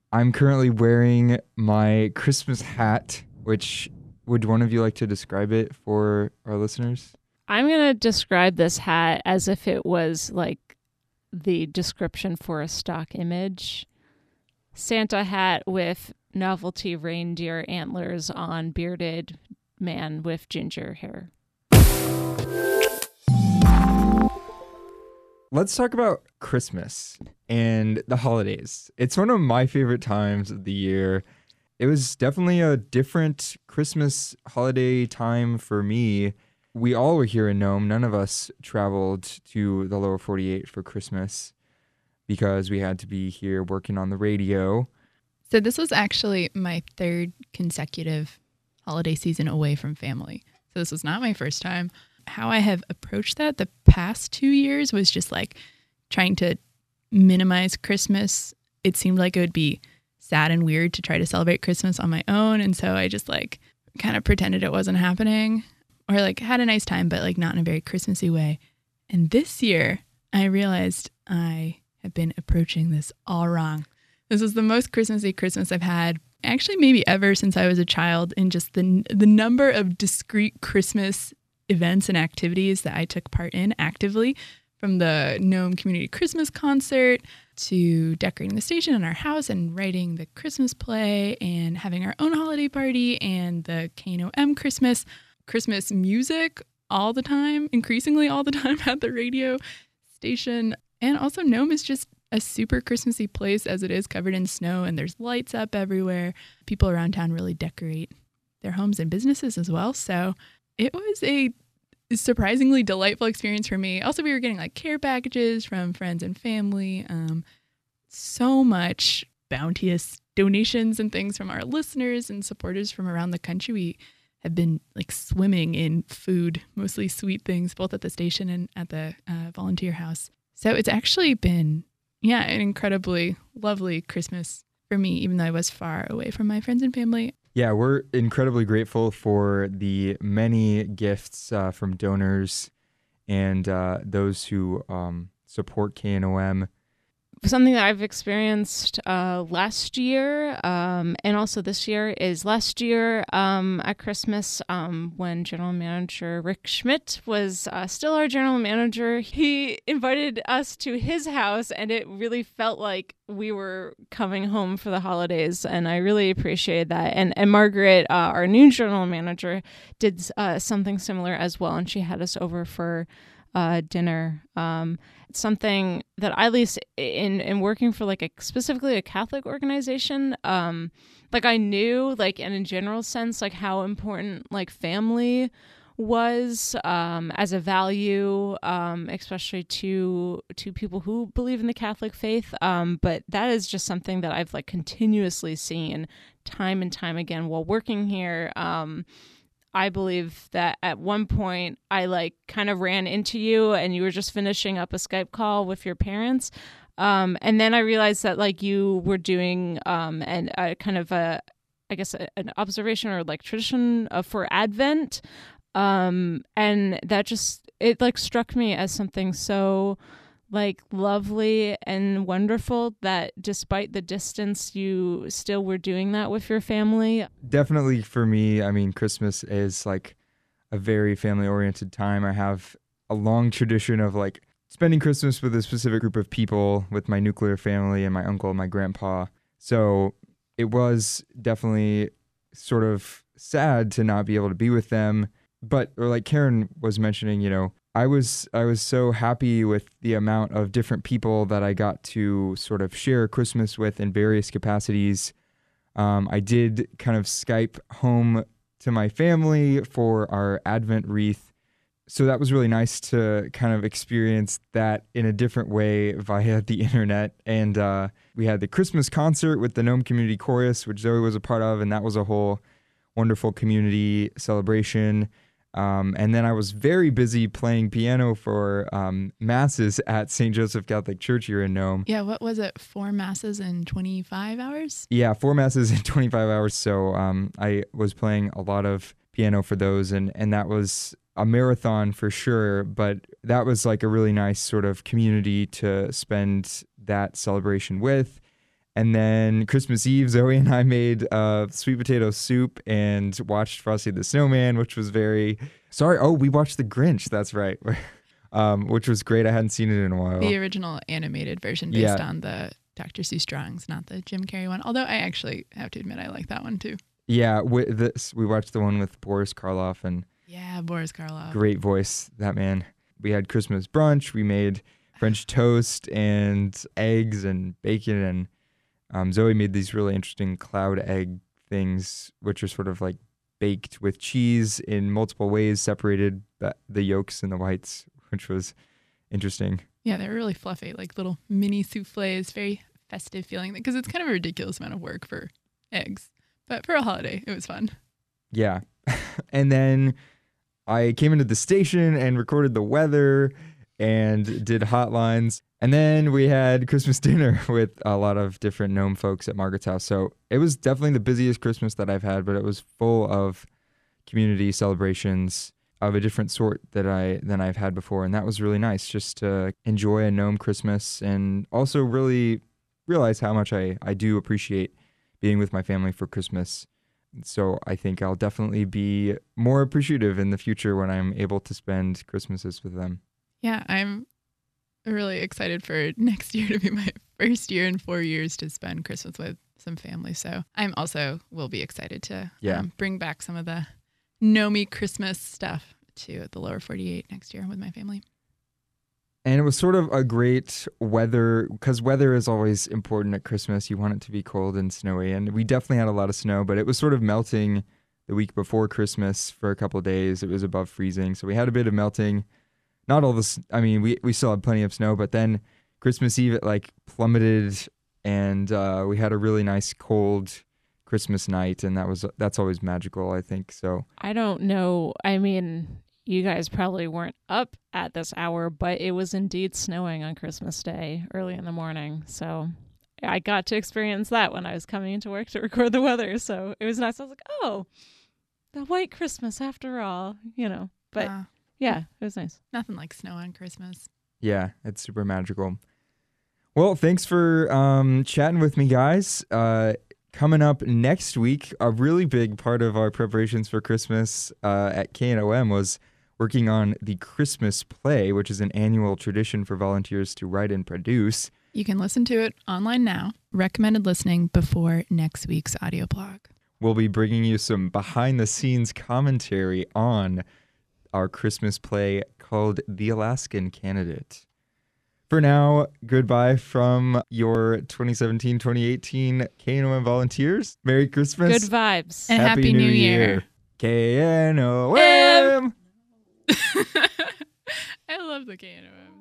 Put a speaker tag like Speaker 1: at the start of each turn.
Speaker 1: I'm currently wearing my Christmas hat, which would one of you like to describe it for our listeners?
Speaker 2: I'm going to describe this hat as if it was like the description for a stock image. Santa hat with novelty reindeer antlers on bearded man with ginger hair.
Speaker 1: Let's talk about Christmas and the holidays. It's one of my favorite times of the year. It was definitely a different Christmas holiday time for me. We all were here in Nome. None of us traveled to the lower 48 for Christmas because we had to be here working on the radio.
Speaker 3: So this was actually my third consecutive holiday season away from family. So this was not my first time. How I have approached that the past 2 years was just like trying to minimize Christmas. It seemed like it would be sad and weird to try to celebrate Christmas on my own. And so I just like kind of pretended it wasn't happening or like had a nice time, but like not in a very Christmassy way. And this year I realized I have been approaching this all wrong. This is the most Christmassy Christmas I've had actually maybe ever since I was a child, in just the number of discrete Christmas events and activities that I took part in actively, from the Nome Community Christmas Concert to decorating the station in our house and writing the Christmas play and having our own holiday party and the KNOM Christmas music all the time, increasingly all the time at the radio station. And also Nome is just a super Christmassy place as it is covered in snow and there's lights up everywhere. People around town really decorate their homes and businesses as well. So it was a surprisingly delightful experience for me. Also, we were getting like care packages from friends and family. So much bounteous donations and things from our listeners and supporters from around the country. We have been like swimming in food, mostly sweet things, both at the station and at the volunteer house. So it's actually been, an incredibly lovely Christmas for me, even though I was far away from my friends and family.
Speaker 1: Yeah, we're incredibly grateful for the many gifts from donors and those who support KNOM.
Speaker 2: Something that I've experienced last year and also this year is last year at Christmas when General Manager Rick Schmidt was still our General Manager. He invited us to his house and it really felt like we were coming home for the holidays, and I really appreciated that. And Margaret, our new General Manager, did something similar as well, and she had us over for dinner. It's something that I, at least in working for like specifically a Catholic organization, like I knew like in a general sense like how important like family was as a value, especially to people who believe in the Catholic faith. But that is just something that I've like continuously seen time and time again while working here. I believe that at one point I like kind of ran into you and you were just finishing up a Skype call with your parents. And then I realized that like you were doing an kind of an observation or like tradition for Advent. And that just, it like struck me as something so like lovely and wonderful that despite the distance, you still were doing that with your family.
Speaker 1: Definitely for me, I mean, Christmas is like a very family-oriented time. I have a long tradition of like spending Christmas with a specific group of people, with my nuclear family and my uncle and my grandpa. So it was definitely sort of sad to not be able to be with them. But or like Karen was mentioning, I was so happy with the amount of different people that I got to sort of share Christmas with in various capacities. I did kind of Skype home to my family for our Advent wreath. So that was really nice to kind of experience that in a different way via the internet. And we had the Christmas concert with the Nome Community Chorus, which Zoe was a part of, and that was a whole wonderful community celebration. And then I was very busy playing piano for masses at St. Joseph Catholic Church here in Nome.
Speaker 3: Yeah, what was it? 4 masses in 25 hours?
Speaker 1: Yeah, 4 masses in 25 hours. So I was playing a lot of piano for those, and that was a marathon for sure. But that was like a really nice sort of community to spend that celebration with. And then Christmas Eve, Zoe and I made sweet potato soup and watched Frosty the Snowman, which was very... Sorry. Oh, we watched The Grinch. That's right. Which was great. I hadn't seen it in a while.
Speaker 3: The original animated version based on the Dr. Seuss drawings, not the Jim Carrey one. Although I actually have to admit I like that one too.
Speaker 1: Yeah, we watched the one with Boris Karloff, and
Speaker 3: yeah, Boris Karloff.
Speaker 1: Great voice, that man. We had Christmas brunch. We made French toast and eggs and bacon, and Zoe made these really interesting cloud egg things, which are sort of like baked with cheese in multiple ways, separated the yolks and the whites, which was interesting.
Speaker 3: Yeah, they were really fluffy, like little mini souffles, very festive feeling, because it's kind of a ridiculous amount of work for eggs. But for a holiday, it was fun.
Speaker 1: Yeah. And then I came into the station and recorded the weather and did hotlines. And then we had Christmas dinner with a lot of different gnome folks at Margaret's house. So it was definitely the busiest Christmas that I've had, but it was full of community celebrations of a different sort than I've had before. And that was really nice, just to enjoy a gnome Christmas and also really realize how much I do appreciate being with my family for Christmas. So I think I'll definitely be more appreciative in the future when I'm able to spend Christmases with them.
Speaker 3: Yeah, I'm really excited for next year to be my first year in 4 years to spend Christmas with some family. So I'm also will be excited to bring back some of the Nomi Christmas stuff to the lower 48 next year with my family.
Speaker 1: And it was sort of a great weather, because weather is always important at Christmas. You want it to be cold and snowy. And we definitely had a lot of snow, but it was sort of melting the week before Christmas for a couple of days. It was above freezing. So we had a bit of melting. Not all this, I mean, we still had plenty of snow, but then Christmas Eve, it like plummeted, and we had a really nice cold Christmas night. And that's always magical, I think. So
Speaker 2: I don't know. I mean, you guys probably weren't up at this hour, but it was indeed snowing on Christmas Day early in the morning. So I got to experience that when I was coming into work to record the weather. So it was nice. I was like, oh, the white Christmas after all, But yeah, it was nice.
Speaker 3: Nothing like snow on Christmas.
Speaker 1: Yeah, it's super magical. Well, thanks for chatting with me, guys. Coming up next week, a really big part of our preparations for Christmas at KNOM was working on the Christmas play, which is an annual tradition for volunteers to write and produce.
Speaker 3: You can listen to it online now. Recommended listening before next week's audio blog.
Speaker 1: We'll be bringing you some behind-the-scenes commentary on our Christmas play called The Alaskan Candidate. For now, goodbye from your 2017-2018 KNOM volunteers. Merry Christmas.
Speaker 2: Good vibes.
Speaker 3: And Happy New Year.
Speaker 1: KNOM.
Speaker 3: I love the KNOM.